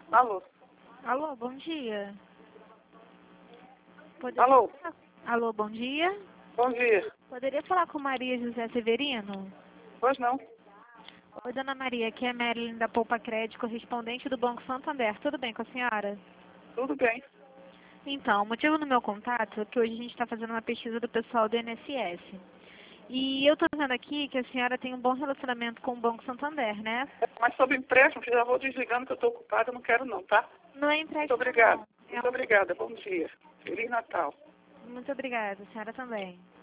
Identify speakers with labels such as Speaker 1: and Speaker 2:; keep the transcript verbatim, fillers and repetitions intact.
Speaker 1: Alô?
Speaker 2: Alô, bom dia. Poderia...
Speaker 1: Alô?
Speaker 2: Alô, bom dia.
Speaker 1: Bom dia.
Speaker 2: Poderia falar com Maria José Severino?
Speaker 1: Pois não?
Speaker 2: Oi, dona Maria, aqui é a Marilyn da Poupa Crédito, correspondente do Banco Santander. Tudo bem com a senhora?
Speaker 1: Tudo bem.
Speaker 2: Então, o motivo do meu contato é que hoje a gente está fazendo uma pesquisa do pessoal do I N S S. E eu estou vendo aqui que a senhora tem um bom relacionamento com o Banco Santander, né?
Speaker 1: Mas sobre empréstimo, já vou desligando que eu estou ocupada, não quero não, tá?
Speaker 2: Não é
Speaker 1: Muito
Speaker 2: empréstimo,
Speaker 1: obrigada.
Speaker 2: não. É
Speaker 1: Muito
Speaker 2: um...
Speaker 1: obrigada. Bom dia. Feliz Natal.
Speaker 2: Muito obrigada, a senhora também.